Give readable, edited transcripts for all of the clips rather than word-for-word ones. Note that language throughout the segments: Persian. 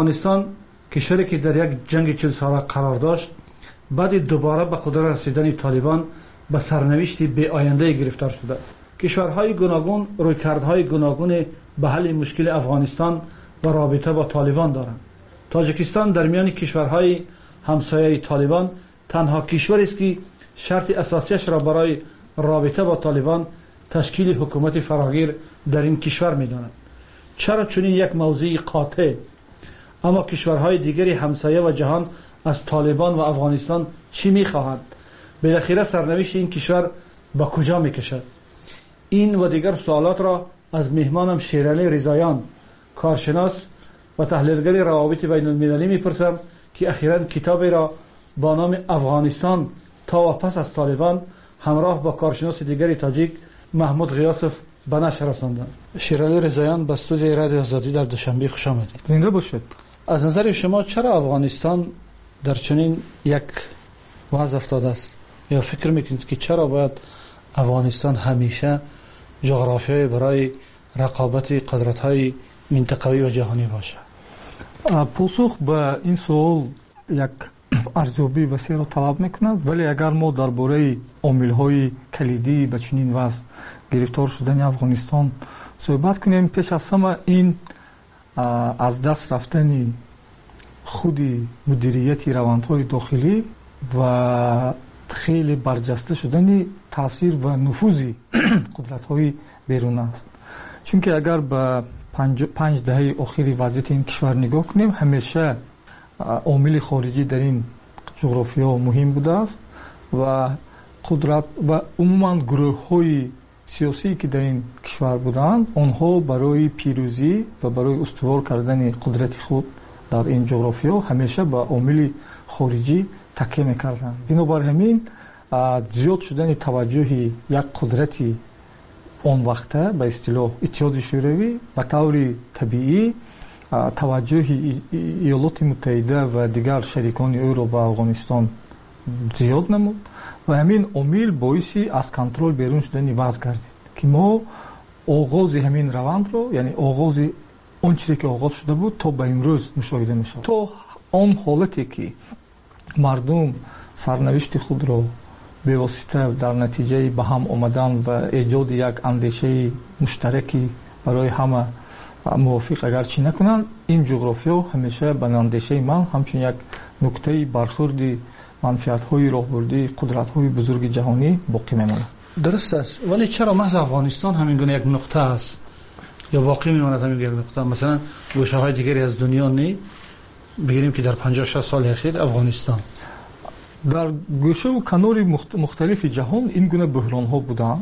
افغانستان کشوری که در یک جنگ 40 ساله قرار داشت، بعد دوباره به قدرت رسیدن طالبان به سرنوشتی بی آینده گرفتار شده. کشورهای گوناگون رویکردهای گوناگون به حل مشکل افغانستان و رابطه با طالبان دارند. تاجیکستان در میان کشورهای همسایه طالبان تنها کشوری است که شرط اساسیش را برای رابطه با طالبان تشکیل حکومت فراگیر در این کشور می‌داند. چرا چنین یک موضوع قاطع؟ اما کشورهای دیگری همسایه و جهان از طالبان و افغانستان چی می‌خواهند؟ بالاخره سرنوشت این کشور به کجا می‌کشد؟ این و دیگر سوالات را از مهمانم شیرعلی رضاییان، کارشناس و تحلیلگر روابط بین المللی می‌پرسم که اخیراً کتابی را با نام افغانستان تا و پس از طالبان همراه با کارشناس دیگری تاجیک محمود غیاسف به نشر رساندند. شیرعلی رضاییان به استودیوی رادیو آزادی در دوشنبه خوش آمدید. زنده باشید. از نظر شما چرا افغانستان در چنین یک وضع افتاده است؟ یا فکر میکنید که چرا باید افغانستان همیشه جغرافیایی برای رقابت قدرت‌های منطقوی و جهانی باشه؟ پاسخ به این سوال یک ارزیابی وسیع را طلب میکند، ولی اگر ما درباره عامل‌های کلیدی به چنین وضع گرفتار شدن افغانستان صحبت کنیم، پیش از همه این از دست رفتن خود مدیریت روندهای داخلی و خیلی برجسته شدن تاثیر و نفوذ قدرت‌های بیرون است. چون که اگر به 5 دهه اخیر وضعیت این کشور نگاه کنیم، همیشه عامل خارجی در این جغرافیا مهم بوده است و قدرت و عموما گروه‌های سیاسی که در این کشور بودند، آنها برای پیروزی و برای استوار کردن قدرت خود در این جغرافیا همیشه به عامل خارجی تکیه می‌کردند. بنابر همین زیاد شدن توجه یک قدرتی اون وقته به اصطلاح اتحاد شوروی به طور طبیعی توجه ایالات متحده و دیگر شریکان او را به افغانستان زیاد نمود و همین عامل باعث از کنترل بیرون شدن وضع گردید که ما آغاز همین روند رو، یعنی آغاز اون چیزی که آغاز شده بود تا به امروز مشاهده می‌شود. تو اون حالتی که مردم سرنوشت خود را به واسطه در نتیجه به هم آمدن و ایجاد یک اندیشه مشترکی برای همه موافق اگرچه نکنند، این جغرافیا همیشه به اندیشه من همچون یک نکته برخورد منفعت‌های راهبردی قدرت‌های بزرگ جهانی باقی میماند. درست است، ولی چرا محض افغانستان همین گونه یک نقطه است یا باقی میماند همین یک نقطه؟ مثلا گوشه‌های دیگری از دنیا نه بگیریم که در 50-60 سال اخیر افغانستان در گوشه و کنار مختلف جهان این گونه بحران‌ها بودند،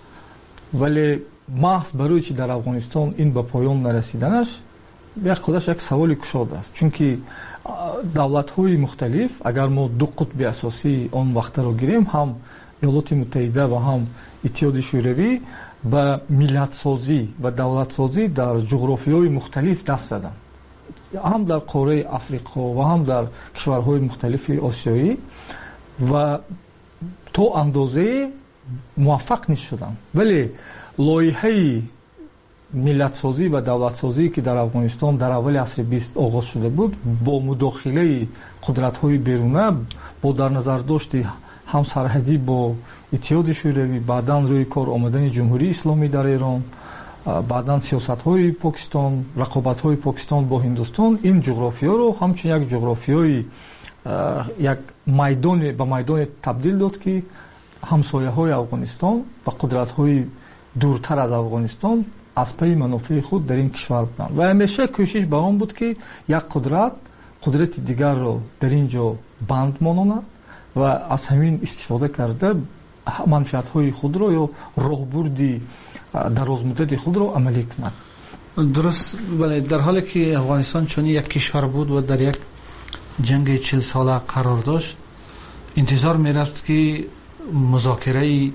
ولی محض برای چی در افغانستان این به پایان نرسیدنش یک خودش یک سوال کشاده است. چون که دولت‌های مختلف، اگر ما دو قطب اساسی آن وقت را گیریم، هم ایالات متحده و هم اتحاد شوروی، به ملت سازی و دولت سازی در جغرافیاهای مختلف دست زدند، هم در قاره افریقا و هم در کشورهای مختلف آسیایی، و تو اندازه موفق نشدند. ولی لایحه ملت سازی و دولت سازی که در افغانستان در اول عصر 20 آغاز شده بود، با مداخله قدرت‌های بیرونه، با در نظر داشت هم سرحدی با اتحاد شوروی، بعداً روی کار آمدن جمهوری اسلامی در ایران، بعداً سیاست‌های پاکستان، رقابت‌های پاکستان با هندوستان، این جغرافیا رو همچون یک جغرافیای یک میدان به میدان تبدیل داد که همسایه‌های افغانستان و قدرت‌های دورتر از افغانستان از پی منافع خود در این کشور بودند و همیشه کوشش به آن بود که یک قدرت دیگر را در اینجا بند ماناند و از همین استفاده کرده منفعت‌های خود را یا راهبرد درازمدت خود را عملی کند. درست، ولی در حالی که افغانستان چون یک کشور بود و در یک جنگ 40 ساله قرار داشت، انتظار می‌رفت که مذاکره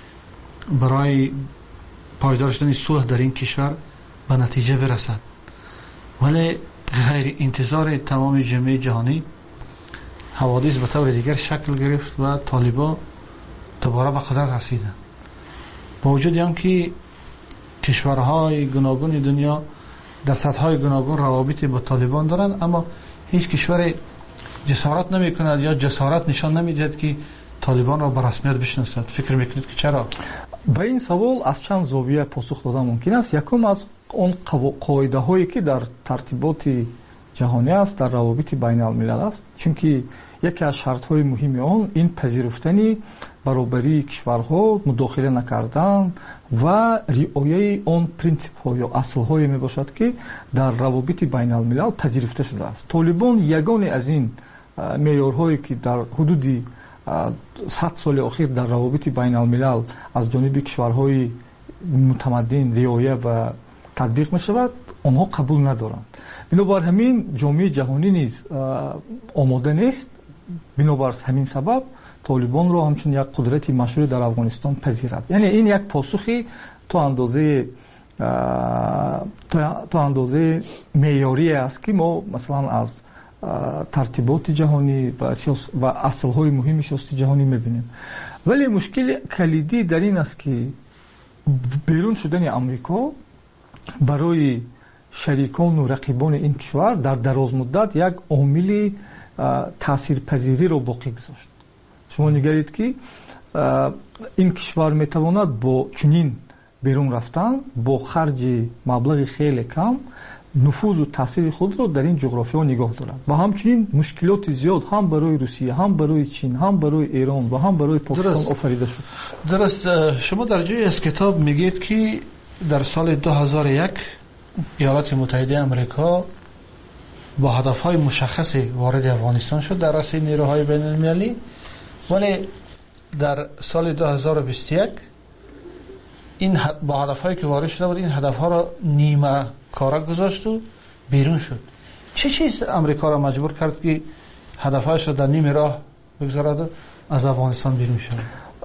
برای پایدار شدن صلح در این کشور به نتیجه برسد، ولی غیر انتظار تمام جامعه جهانی حوادث به طور دیگر شکل گرفت و طالبان دوباره به قدرت رسیدند. با وجود آنکه کشورهای گوناگون دنیا در سطح‌های گوناگون روابطی با طالبان دارند، اما هیچ کشور جسارت نمی‌کند یا جسارت نشان نمی‌دهد که طالبان را به رسمیت بشناسد. فکر می‌کنید که چرا؟ به این سوال از چند زاویه پاسخ دادن ممکن است. یکم از اون قاعده‌هایی که در ترتیبات جهانی است، در روابط بین الملل است، چون که یکی از شرط‌های مهم آن این پذیرفتن برابری کشورها، مداخله نکردن و رعایت آن پرینسیپ‌ها یا اصل‌های میباشد که در روابط بین الملل پذیرفته شده است. طالبان یگانه از این معیارهایی که در حدود 100 سال اخیر در روابط بین الملل از جانب کشورهای متمدن رعایت و تطبیق می‌شود، آنها قبول ندارند. بنابر همین جامعه جهانی نیز آماده نیست. بنابر همین سبب طالبان را همچون یک قدرت مشروع در افغانستان پذیرد. یعنی این یک پاسخی تو اندازه معیاری است که ما مثلا از ترتیبات جهانی و اصل‌های مهم سیاست جهانی می‌بینیم. ولی مشکل کلیدی در این است که بیرون شدن آمریکا برای شریکان و رقیبان این کشور در دراز مدت یک عامل تاثیرپذیری را باقی گذاشت. شما نگرید که این کشور میتواند با چنین بیرون رفتن با خرج مبلغ خیلی کم نفوذ و تاثیر خود را در این جغرافیا نگاه دارد و همچنین مشکلات زیاد هم برای روسیه، هم برای چین، هم برای ایران و هم برای پاکستان آفریده شد. درست. شما در جای از کتاب میگید که در سال 2001 ایالات متحده آمریکا با هدفهای مشخصی وارد افغانستان شد در رأس نیروهای بین المللی، ولی در سال 2021 این با هدفهایی که وارد شده بود این هدفها را نیمه کاره گذاشت و بیرون شد. چه چیز امریکا را مجبور کرد که هدفهایش را در نیمه راه بگذارد و از افغانستان بیرون شد؟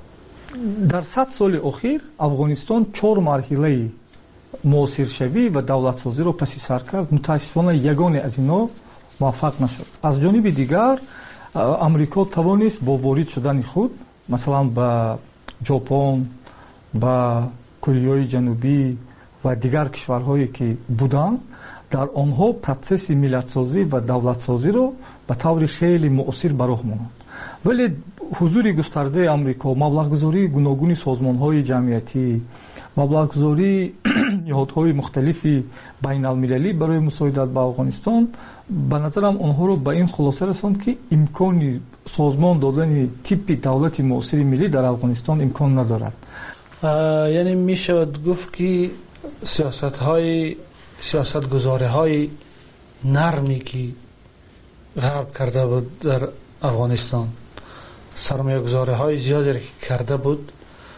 در 100 سال اخیر افغانستان 4 مرحله موثرشوی و دولت سازی را پس سر کرد. متاسفانه یگانه از اینا موفق نشد. از جانب دیگر امریکا توانست با وارد شدن خود مثلا به ژاپن، به کره جنوبی و دیگر کشورهایی که بودند در آنها پروسس ملت سازی و دولت سازی را به طور خیلی مؤثر به راه ماند. ولی حضور گسترده آمریکا، مبلغ‌گذاری گوناگون سازمان‌های جمعیتی، مبلغ‌گذاری نهادهای مختلفی بین المللی برای مساعدت به افغانستان به نظرم آنها رو به این خلاصه رساند که امکان سازمان دادن تیپ دولت مؤثر ملی در افغانستان امکان ندارد. یعنی می شود گفت که سیاستگزاری‌های نرمی که غرب کرده بود در افغانستان، سرمایه‌گذاری‌های زیادی که کرده بود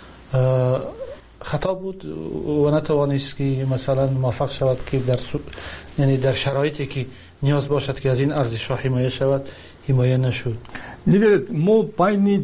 خطا بود و نتوانست که مثلا موفق شود که یعنی در شرایطی که نیاز باشد که از این ارزش‌ها حمایه شود حمایه نشد. نگرید ما بین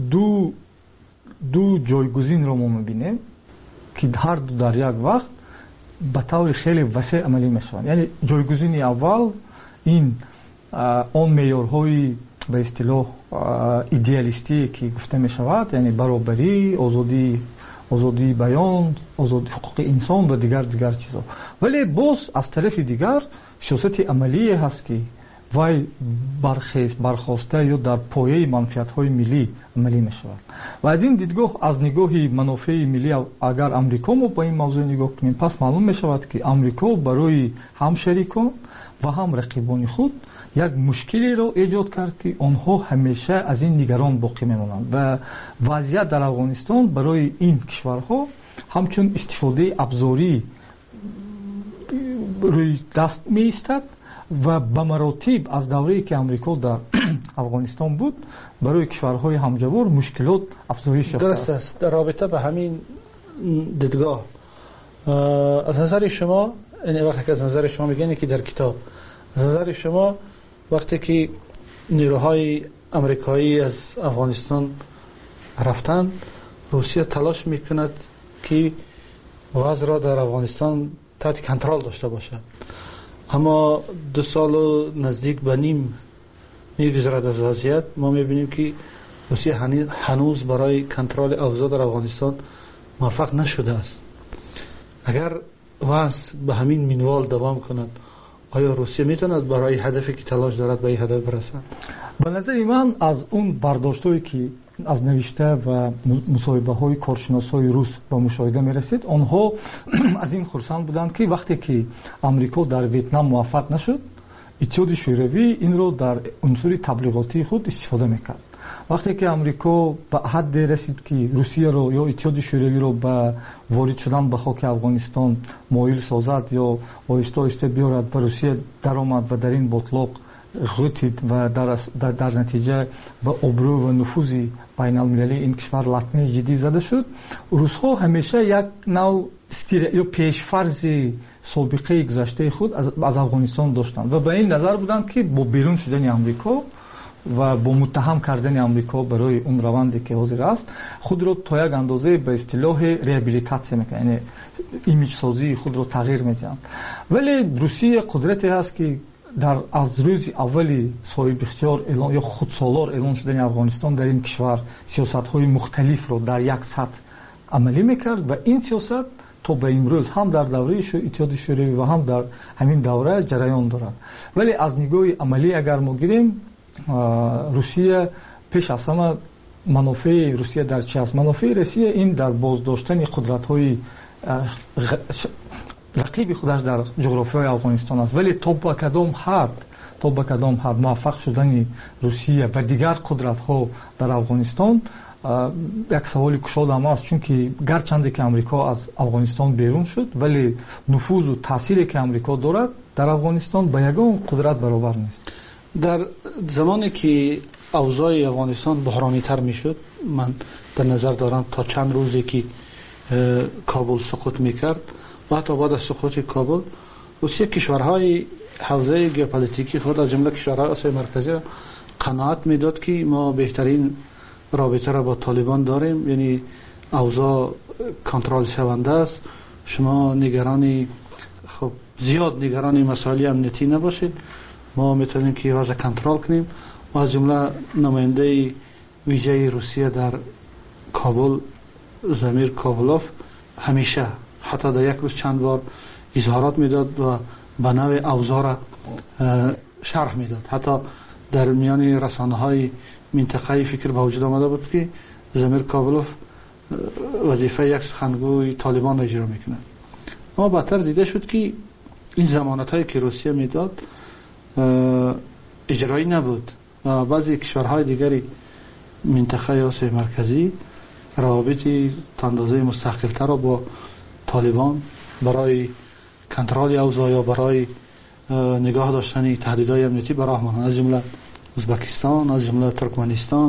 دو جایگزین رو ما می‌بینیم که هر دو در یک وقت به طور خیلی وسیع عملی میشوند. یعنی جایگزین اول این آن معیارهای به اصطلاح ایدئالیستی که گفته می شود، یعنی برابری، آزادی بیان، آزادی حقوق انسان و دیگر چیزا. ولی باز از طرف دیگر سیاست عملی هست که وای برخواسته یا در پایه منفعت‌های ملی عملی می شود. و از این دیدگاه از نگاه منافع ملی اگر امریکا ما با این موضوع نگاه کنیم، پس معلوم می شود که امریکا برای هم شریکان و هم رقیبان خود یک مشکلی را ایجاد کرد که آنها همیشه از این نگران باقی میمانند و وضعیت در افغانستان برای این کشورها همچون استفاده ابزاری روی دست می ایستد و به مراتب از دوره‌ای که امریکا در افغانستان بود برای کشورهای همجوار مشکلات افزایش یافته. درست است. در رابطه به همین دیدگاه از نظر شما، این وقتی که از نظر شما میگن که در کتاب از نظر شما وقتی که نیروهای آمریکایی از افغانستان رفتن، روسیه تلاش میکند که وضع را در افغانستان تحت کنترل داشته باشد، اما 2 سال و نزدیک به نیم میگذرد از وضعیت ما میبینیم که روسیه هنوز برای کنترل اوضاع در افغانستان موفق نشده است. اگر وضع به همین منوال دوام کند، آیا روسیه میتواند برای هدفی که تلاش دارد به این هدف برسد؟ به نظر من از اون برداشت‌هایی که از نوشته و مصاحبه‌های کارشناسای روس با مشاهده می‌رسید، آنها از این خرسند بودند که وقتی که آمریکا در ویتنام موفق نشد، اتحاد شوروی این رو در عنصر تبلیغاتی خود استفاده می‌کرد. وقتی که آمریکا به حد رسید که روسیه رو یا اتحاد شوروی رو به وارد شدن به خاک افغانستان مایل سازد یا آهسته آهسته بیارد به روسیه درآمد و در این باطلاق غوتید و در نتیجه به ابرو و نفوذ بین المللی این کشور لطمه جدی زده شد. روس‌ها همیشه یک نوع یا پیشفرض سابقه گذشته خود از افغانستان داشتند و به این نظر بودند که با بیرون شدن آمریکا و با متهم کردن آمریکا برای اون روندی که حاضر است خود را تا یک اندازه به اصطلاح ریابیلیتاسیون میکنه، یعنی ایمیج سازی خود را تغییر میدن. ولی روسیه قدرتی هست که در از روز اولی صاحب اختیار اعلان یا خودسالار اعلان شدن افغانستان در این کشور سیاست‌های مختلف را در یک سطح عملی میکرد و این سیاست تا به امروز هم در دوره اتحاد شوروی و هم در همین دوره جریان دارد. ولی از نگاه عملی اگر ما گیریم، روسیه پیش از همه منافع روسیه در چی است؟ منافع روسیه این در بازداشتن قدرت‌های رقیب خودش در جغرافیای افغانستان است. ولی تا به کدام حد موفق شدن روسیه و دیگر قدرت‌ها در افغانستان یک سوال کشاده است، چون که گرچند که امریکا از افغانستان بیرون شد ولی نفوذ و تأثیری که امریکا دارد در افغانستان به یگان قدرت برابر نیست. در زمانی که اوضاع افغانستان بحرانی تر می شد، من در نظر دارم تا چند روزی که کابل سقوط می کرد و حتی بعد از سقوط کابل روسیه کشورهای حوزه ژئوپلیتیکی خود از جمله کشورهای آسیای مرکزی قناعت می داد که ما بهترین رابطه را با طالبان داریم، یعنی اوضاع کنترل شونده است، شما زیاد نگران مسائل امنیتی نباشید، ما میتونیم که وضع کنترل کنیم. و از جمله نماینده ویژه روسیه در کابل زمیر کابلوف همیشه حتی در یک روز چند بار اظهارات میداد و به نوع اوضاع را شرح میداد. حتی در میان رسانه‌های منطقه‌ای فکر به وجود آمده بود که زمیر کابلوف وظیفه یک سخنگوی طالبان را اجرا میکنه. اما بعدتر دیده شد که این ضمانت‌هایی که روسیه میداد اجرایی نبود و بعضی کشورهای دیگری منطقه آسیای مرکزی روابطی اندازه مستقل‌تر را با طالبان برای کنترل اوضاع یا برای نگاه داشتن تهدیدهای امنیتی براه ماندند، از جمله ازبکستان، از جمله ترکمنستان.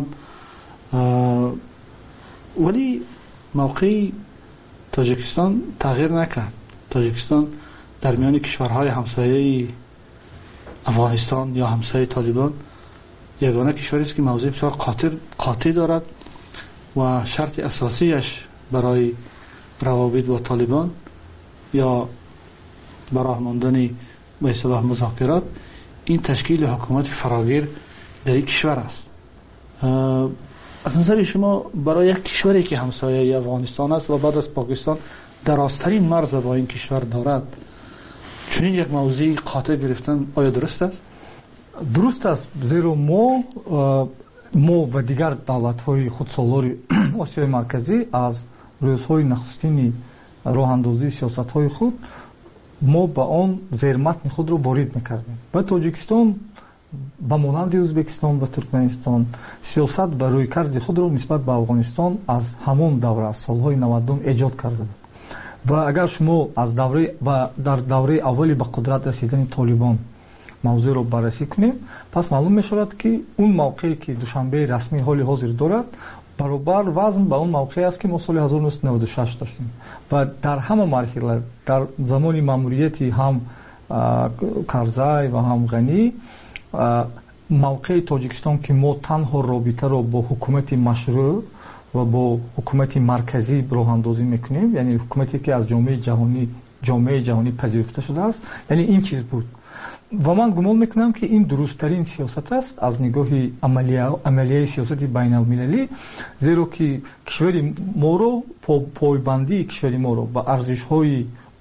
ولی موقع تاجیکستان تغییر نکرد. تاجیکستان در میان کشورهای همسایه افغانستان یا همسایه طالبان یگانه کشوری است که موضع بسیار قاطع دارد و شرط اساسیش برای روابط با طالبان یا برای ماندن به اصطلاح مذاکرات این تشکیل حکومت فراگیر در این کشور است. از نظر شما برای یک کشوری که همسایه افغانستان است و بعد از پاکستان درازترین مرز با این کشور دارد، چنین یک موضوع قاطع گرفتن آیا درست است؟ درست است، زیرا ما و دیگر دولت‌های خودسالار آسیای مرکزی از روزهای نخستین راه اندازی سیاست‌های خود ما با آن زیرمتن خود را وارد می‌کردیم. و تاجیکستان به مانند ازبکستان و ترکمنستان سیاست بر رویکرد خود را نسبت به افغانستان از همان دوره سالهای 90 ایجاد کرده بود. و اگر شما از در دوره اولی به قدرت رسیدن طالبان موضوع را بررسی کنیم، پس معلوم می شود که اون موقعی که دوشنبه رسمی حال حاضر دارد برابر وزن به اون موقعی است که ما سال 1996 داشتیم. و در همه مرحله در زمان ماموریتی هم کرزای و هم غنی، موقع تاجیکستان که ما تنها رابطه را با حکومت مشروع و با حکومت مرکزی راه اندازی میکنیم، یعنی حکومتی که از جامعه جهانی پذیرفته شده است، یعنی این چیز بود. و من گمان میکنم که این درستترین سیاست است از نگاه عملیه سیاست بین المللی، زیرا که کشور ما رو پایبندی کشور ما رو به ارزش های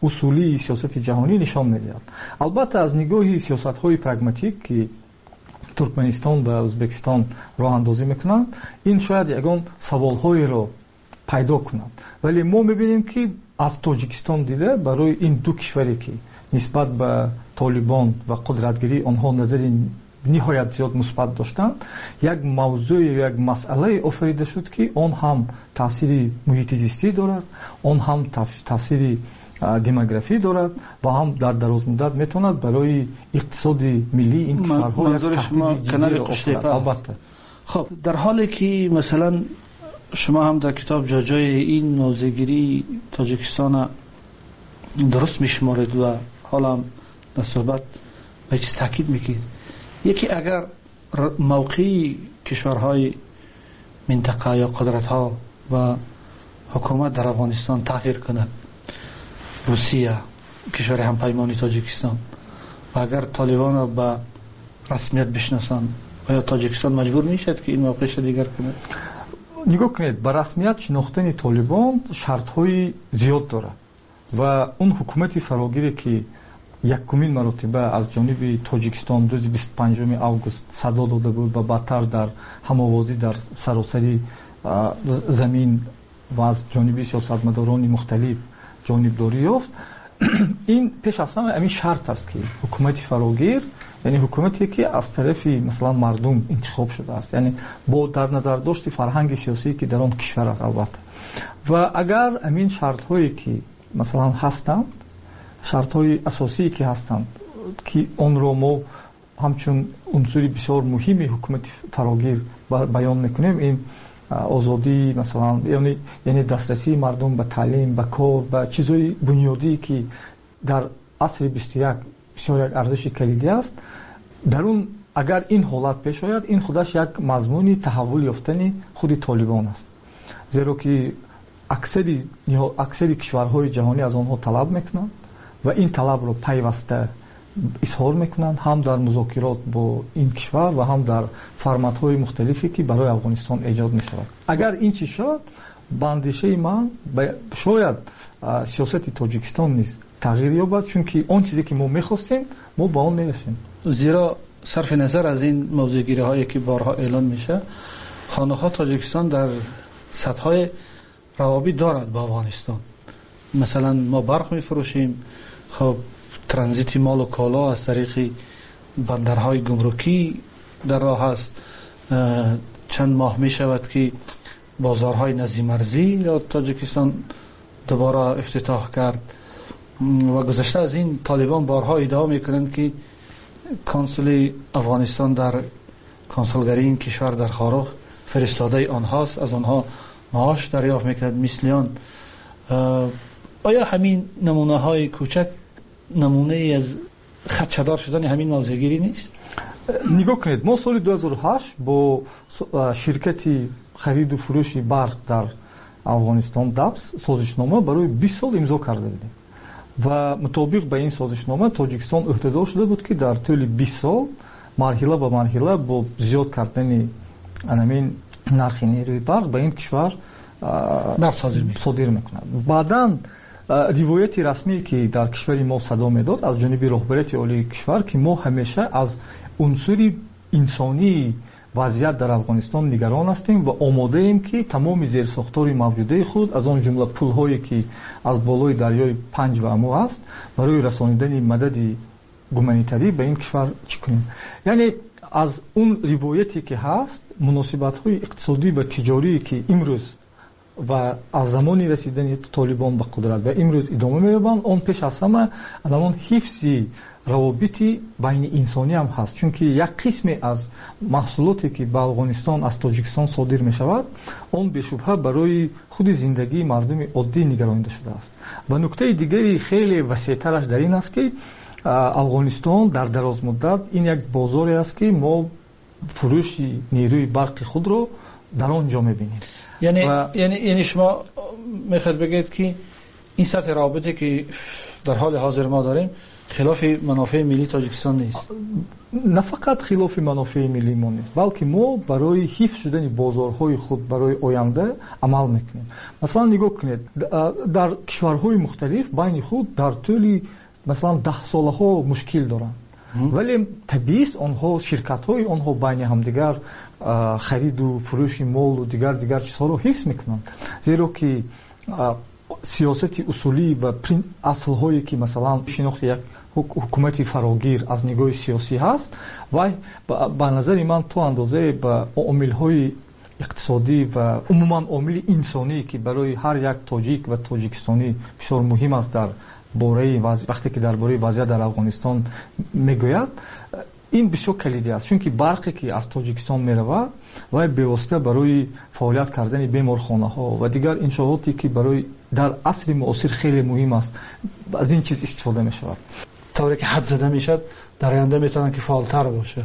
اصولی سیاست جهانی نشان می‌دهد. البته از نگاه سیاست‌های پراگماتیک که ترکمنستان و ازبکستان راه اندازی میکنند، این شاید یگان سوال‌هایی را پیدا کنند، ولی ما می‌بینیم که از تاجیکستان دیده برای این دو کشوری که نسبت به طالبان و قدرتگیری آنها نظر نهایت زیاد مثبت داشتند، یک موضوع یک مسئله آفریده شد که آن هم تاثیر محیط زیستی دارد، آن هم تاثیر دموگرافی دارد و هم در دراز مدت میتواند برای اقتصاد ملی این کشورها منظور شما کنار قشتیپه. خب در حالی که مثلا شما هم در کتاب جای این موضوعگیری تاجیکستان درست میشمارید و حالا در صحبت به چیز تاکید میکنید، یکی اگر موقعی کشورهای منطقه یا قدرت‌ها و حکومت در افغانستان تغییر کند، روسیه کشور همپیمانی تاجیکستان، و اگر طالبان را به رسمیت بشناسند، آیا تاجیکستان مجبور میشد که این موقعش دیگر کنه؟ نگاه کنید، به رسمیت شناختن طالبان شرط‌های زیاد دارد و اون حکومت فراگیری که یکمین مرتبه از جانب تاجیکستان روز 25 اوگوست صدا داده بود و بعدتر در هم‌آوازی در سراسری زمین و از جانب سیاستمداران مختلف جانبداری یافت، این پیش از همه همین شرط است که حکومت فراگیر، یعنی حکومتی که از طرف مثلا مردم انتخاب شده است، یعنی با در نظر داشت فرهنگ سیاسی که در آن کشور است البته، و اگر همین شرط هایی که مثلا هستند، شرط های اساسی که هستند که آن را ما همچون عنصر بسیار مهمی حکومت فراگیر بیان میکنیم، این آزادی مثلا یعنی دسترسی مردم به تعلیم، به کار، به چیزهای بنیادی که در عصر 21 بسیار یک ارزش کلیدی است، در اون اگر این حالت پیش آید، این خودش یک مضمون تحول یافتن خود طالبان است، زیرا که اکثر کشورهای جهانی از آنها طلب میکنند و این طلب را پیوسته اظهار میکنند، هم در مذاکرات با این کشور و هم در فرمت‌های مختلفی که برای افغانستان ایجاد می‌شود. اگر این چیز شد، به اندیشه من شاید سیاست تاجیکستان نیز تغییر یابد، چون که آن چیزی که ما می‌خواستیم ما به آن می‌رسیم. زیرا صرف نظر از این موضوعگیری‌هایی که بارها اعلان میشه، خانه‌ها تاجیکستان در سطح‌های روابط دارد با افغانستان. مثلا ما برق می‌فروشیم، خب ترانزیت مال و کالا از طریق بندرهای گمرکی در راه است. چند ماه می شود که بازارهای نزدیک مرزی یا تاجیکستان دوباره افتتاح کرد و گذشته از این طالبان بارها ادعا میکنند که کنسول افغانستان در کنسولگری این کشور در خارخ فرستاده آنهاست، از آنها معاش دریافت میکند مثلیان. آیا همین نمونه های کوچک نمونه ای از خدشه‌دار شدن همین موضوعگیری نیست؟ نگاه کنید، ما سال 2008 با شرکتی خرید و فروش برق در افغانستان دبس سازشنامه برای 20 سال امضا کرده بودیم و مطابق به این سازشنامه تاجیکستان عهده‌دار شده بود که در طول 20 سال مرحله به مرحله با زیاد کردن همین نرخ نیروی برق به این کشور صادر می‌کند. بعداً روایت رسمی که در کشور ما صدا میداد از جانب رهبریت عالی کشور که ما همیشه از عنصر انسانی وضعیت در افغانستان نگران هستیم و آماده ایم که تمام زیرساختار موجوده خود از آن جمله پل‌هایی که از بالای دریای پنج و امو است برای رسانیدن مدد گومانیتری به این کشور چکنیم. یعنی از اون روایتی که هست، مناسبت‌های اقتصادی و تجاری که امروز و از زمانی رسیدن طالبان به قدرت و امروز ادامه می‌یابند، اون پیش از همه الان حفظ روابط بین انسانی هم هست، چون که یک قسمی از محصولاتی که به افغانستان از تاجیکستان صادر می‌شود اون به شبهه برای خود زندگی مردم عادی نگرانیده شده است. و نکته دیگری خیلی وسیع‌ترش در این است که افغانستان در دراز مدت این یک بازاری است که ما فروش نیروی برق خود رو در آنجا می‌بینیم. یعنی شما میخواید بگید که این سطح رابطه که در حال حاضر ما داریم خلاف منافع ملی تاجیکستان نیست. نه فقط خلاف منافع ملی ما نیست، بلکه ما برای حفظ شدن بازارهای خود برای آینده عمل میکنیم. مثلا نگاه کنید در کشورهای مختلف بین خود در طول مثلا 10 سالها مشکل دارند، ولی طبیعی است آنها شرکت‌های آنها بین همدیگر خرید و فروش مال و دیگر چیزها رو حفظ میکنند، زیرا که سیاست اصولی و اصل‌هایی که مثلا شناخت یک حکومت فراگیر از نگاه سیاسی هست و به نظر من تو اندازه به عامل‌های اقتصادی و عموما عامل انسانی که برای هر یک تاجیک و تاجیکستانی بسیار مهم است در باره وقتی که درباره وضعیت در افغانستان میگوید، این بسیار کلیدی است، چون که برقی که از تاجیکستان میرود و به برای فعالیت کردن بیمارخانه‌ها و دیگر انشاءاتی که برای در عصر معاصر خیلی مهم است از این چیز استفاده میشود. طوری که حد زده میشد در آینده میتونن که فعالتر باشه.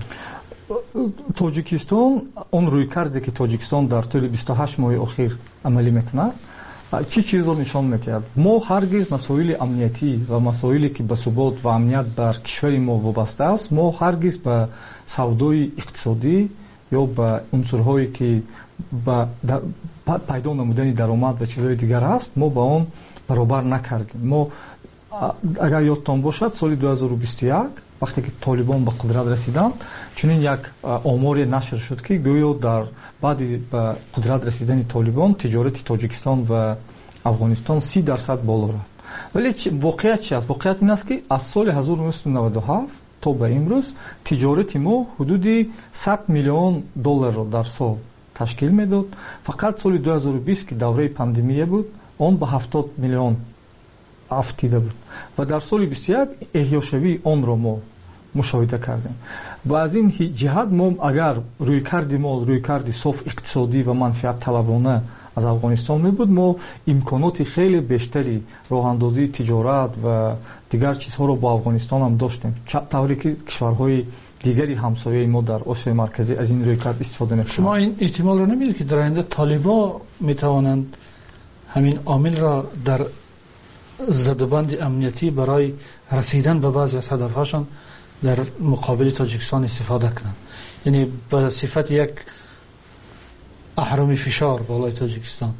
تاجیکستان اون روی کرده که تاجیکستان در طول 28 ماه اخیر عملی میکنه چی چیز رو نشان می‌دهد؟ ما هرگز مسائل امنیتی و مسائلی که به ثبات و امنیت در کشور ما وابسته است، ما هرگز به سودای اقتصادی یا به عنصرهایی که به پیدا نمودن درآمد و چیزهای دیگر است، ما با آن برابر نکردیم. ما اگر یادتان باشد سال 2021 وقتی که طالبان به قدرت رسیدند، چنین یک آماری نشر شد که گویا در بعد به قدرت رسیدن طالبان تجارت تاجیکستان و افغانستان 30% بالا رفت. ولی واقعیت چی است؟ واقعیت این است که از سال 1997 تا به امروز تجارت ما حدود 100 میلیون دلار را در سال تشکیل میداد. فقط سال 2020 که دوره پاندمی بود، آن به 70 میلیون افتیده بود و در سال 21 احیاشوی آن را ما مشاهده کردیم. و از این جهت ما اگر روی کردی صاف اقتصادی و منفعت طلبانه از افغانستان می بود، ما امکانات خیلی بیشتری راه اندازی تجارت و دیگر چیزها رو با افغانستان هم داشتیم، طوری که کشورهای دیگری همسایه ما در آسیای مرکزی از این روی کرد استفاده می‌کنند. شما این احتمال رو نمیدید که در آینده طالبان میتوانند همین عامل را در زدبند امنیتی برای رسیدن به بعضی از هدفهاشان در مقابل تاجیکستان استفاده کنند، یعنی به صفت یک اهرم فشار بالای تاجیکستان؟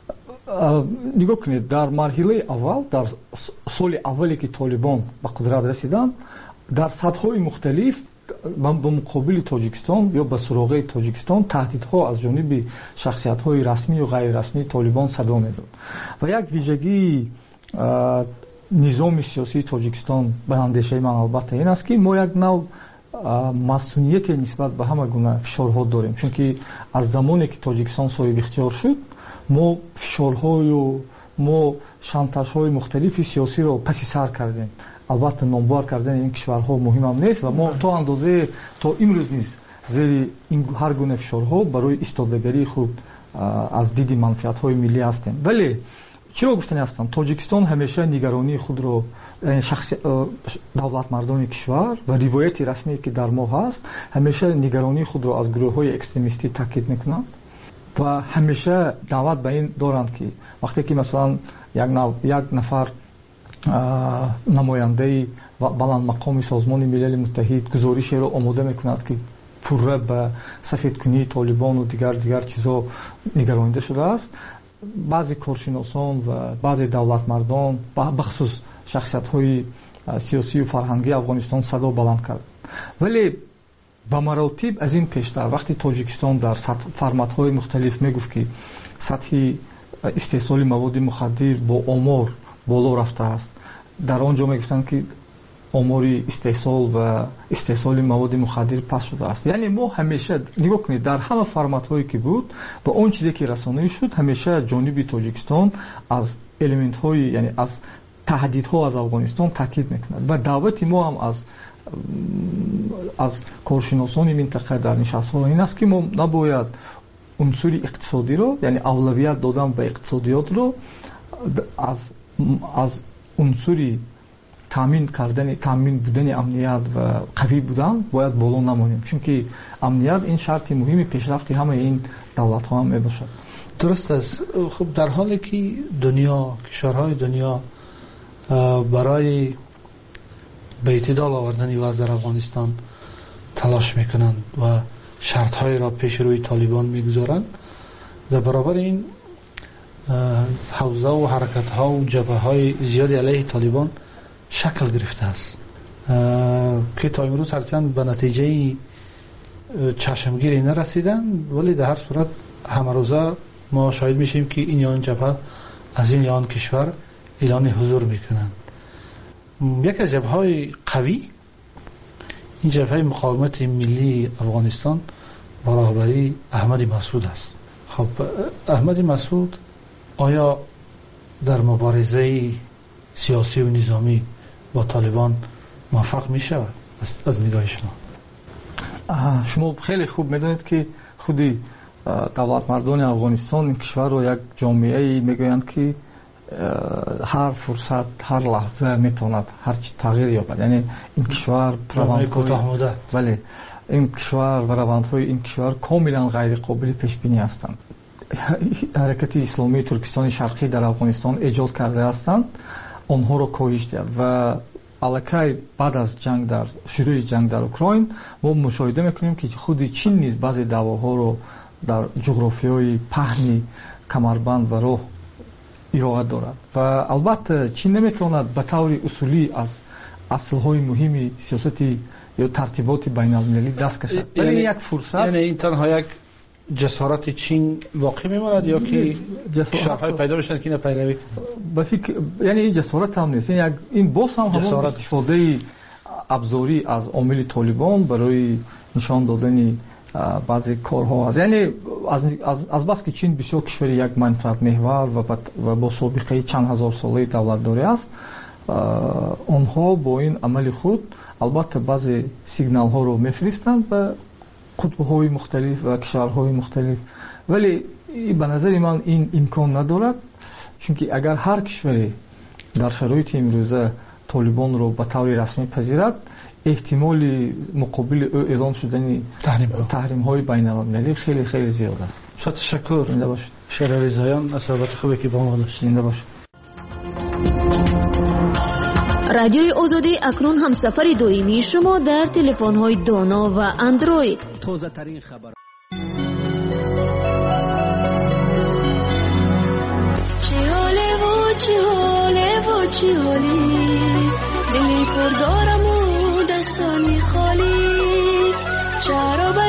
نگاه کنید، در مرحله اول، در سال اولی که طالبان به قدرت رسیدند، در سطح‌های مختلف به مقابل تاجیکستان یا به سراغ تاجیکستان تهدیدها از جانب شخصیت‌های رسمی و غیر رسمی طالبان صدا می‌داد و یک ویژگی نظام سیاسی تاجیکستان به اندیشه من البته این است که ما یک نوع مسئولیت نسبت به همه گونه فشارها داریم، چون که از زمانی که تاجیکستان صاحب اختیار شد ما فشارهای و ما شانتاژهای مختلف سیاسی رو پس سر کردیم. البته نامبر کردن این کشورها مهم هم نیست و ما تا اندازه تا امروز نیست زیر این هر گونه فشارها برای ایستادگی خود از دید منفعت‌های ملی هستیم. ولی چرا گفتنی هستم؟ تاجیکستان همیشه نگرانی خود رو دولت مردان کشور و روایت رسمی که در ما هست همیشه نگرانی خود رو از گروه‌های اکستریمیستی تاکید میکنند و همیشه دعوت به این دارند که وقتی که مثلا یک نفر نماینده بلند مقام سازمان ملل متحد گزارش را آماده میکند که پوره به سفید کنی طالبان و دیگر چیزا نگرانیده شده است، بعضی کارشناسان و بعضی دولت مردان بخصوص شخصیت‌های سیاسی و فرهنگی افغانستان صدا بلند کرد. ولی به مراتب از این پیشتر وقتی تاجیکستان در فرمت‌های مختلف میگفت که سطح استحصال مواد مخدر با آمار بالا رفته است، در آنجا میگفتند که آمار استحصال مواد مخدر پس شده است. یعنی ما همیشه نگاه کنید در همه فرمت‌هایی که بود با اون چیزی که رسانه‌ای شد همیشه جانب تاجیکستان از المنت‌های یعنی از تهدیدها از افغانستان تاکید میکند و دعوت ما هم از کارشناسان منطقه در نشست‌ها این است که ما نباید عنصر اقتصادی رو یعنی اولویت دادن به اقتصادیات رو از عنصر تامین بودن امنیت و قوی بودن باید بالا نمونیم، چون که امنیت این شرط مهمی پیشرفت همه این دولت ها هم می باشد. درست است. خب در حالی که کشورهای دنیا برای به اعتدال آوردن وضع در افغانستان تلاش میکنند و شرطهای را پیش روی طالبان میگذارند. در برابر این حوزه و حرکت ها و جبهه های زیادی علیه طالبان شکل گرفته است که تا امروز هرچند به نتیجه چشمگیری نرسیدند، ولی در هر صورت همه روزه ما شاهد میشیم که این یا آن جبهه از این یا آن کشور اعلان حضور میکنند. یک از جبهه های قوی این جبهه مقاومت ملی افغانستان با رهبری احمد مسعود است. خب احمد مسعود آیا در مبارزه سیاسی و نظامی با طالبان موفق می شود از نگاه شما؟ شما خیلی خوب میدونید که خودی دولت مردان افغانستان این کشور رو یک جامعه میگویند که هر فرصت هر لحظه میتواند هر چی تغییر یابد. یعنی این کشور بله این کشور و روندهای این کشور کاملا غیر قابل پیش بینی هستند. حرکت اسلامی ترکستان شرقی در افغانستان ایجاد کرده هستند، آنها رو کاهش داد و الکی بعد از جنگ در شروع جنگ در اوکراین ما مشاهده میکنیم که خود چین نیز بعضی دعواها رو در جغرافیای پهنی کمربند و راه ارائه دارد و البته چین نمیتواند به طور اصولی از اصلهای مهمی سیاستی یا ترتیبات بین المللی دست کشد. ولی یک فرصت، یعنی این تنها یک جسارت چین واقع میماند یا که شرطهای پیدا بشن که نپیروی؟ یعنی این جسارت هم نیست، این باز هم همون استفاده ابزاری از عامل طالبان برای نشان دادن بعضی کارها است. یعنی از بس که چین بسیار کشور یک منفعت محور و با سابقه چند هزار ساله دولتداری است، آنها با این عمل خود البته بعضی سیگنال ها رو میفرستند به قطب‌های مختلف و کشورهای مختلف، ولی به نظر من این امکان ندارد، چون که اگر هر کشوری در شرایط امروزه طالبان رو به طور رسمی پذیرد، احتمال مقابل او اعلام شدن تحریم‌های بین‌المللی خیلی خیلی زیاد است. تشکر. زنده باشید. شهریار رضاییان، صحبت خوبی که با ما داشتید. زنده باشید. رادیوی آزادی اکنون هم سفر دائمی شما در تلفن‌های دانا و اندروید. تازه ترین خبر. چی حالی دلی پر دارم و دستانی خالی چرا